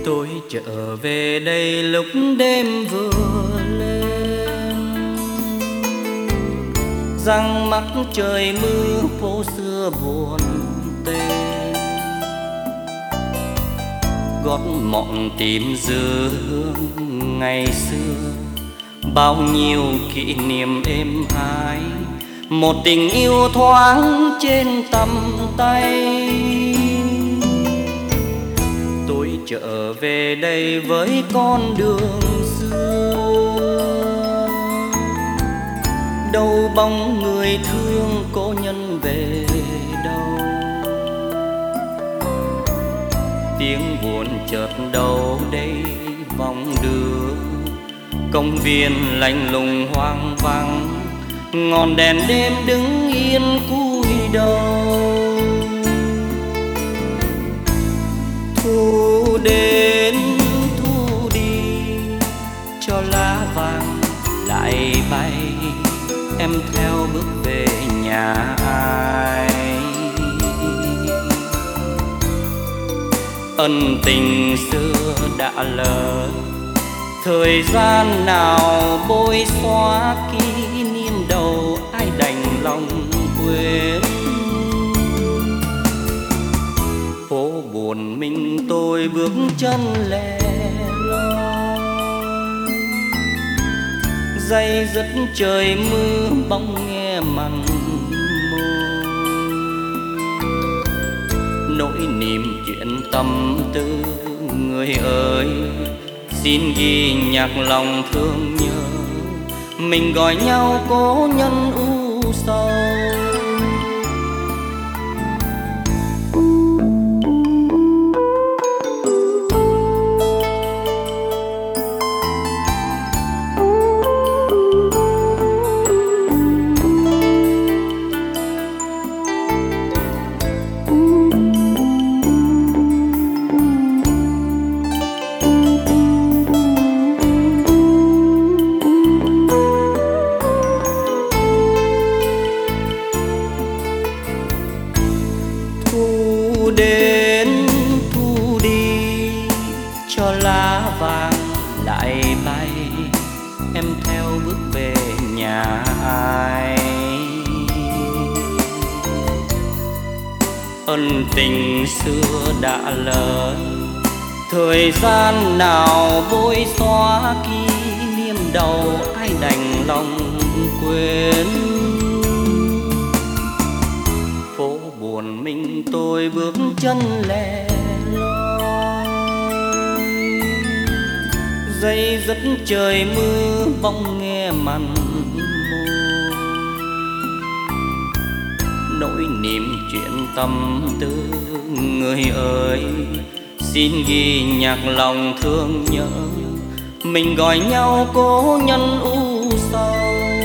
Tôi trở về đây lúc đêm vừa lên, răng mắc trời mưa phố xưa buồn tênh. Gót mọn tìm dư hương ngày xưa, bao nhiêu kỷ niệm êm ái, một tình yêu thoáng trên tầm tay. Tôi trở về đây với con đường xưa, đâu bóng người thương cố nhân về đâu. Tiếng buồn chợt đâu đây vòng đưa, công viên lạnh lùng hoang vắng, ngọn đèn đêm đứng yên cúi đầu. Thu đến thu đi, cho lá vàng lại bay, em theo bước về nhà ai. Ân tình xưa đã lỡ, thời gian nào bôi xóa kỷ niệm đầu, ai đành lòng quên. Phố buồn mình tôi bước chân lẻ loi, day dứt trời mưa bóng nghe mặn môi. Nỗi niềm chuyện tâm tư người ơi, xin ghi nhạc lòng thương nhớ, mình gọi nhau cố nhân u sầu. Thu đến thu đi, cho lá vàng lại bay, em theo bước về nhà ai. Ân tình xưa đã lỡ, thời gian nào vội xóa kỷ niệm đầu, ai đành lòng quên. Phố buồn mình tôi bước chân lẻ loi, day dứt trời mưa bóng nghe mặn môi. Nỗi niềm chuyện tâm tư người ơi, xin ghi nhạc lòng thương nhớ, mình gọi nhau cố nhân u sầu.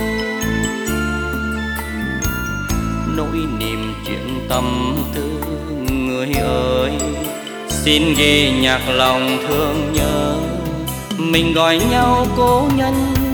Nỗi niềm chuyện tâm tư người ơi, xin ghi nhạc lòng thương nhớ, mình gọi nhau cố nhân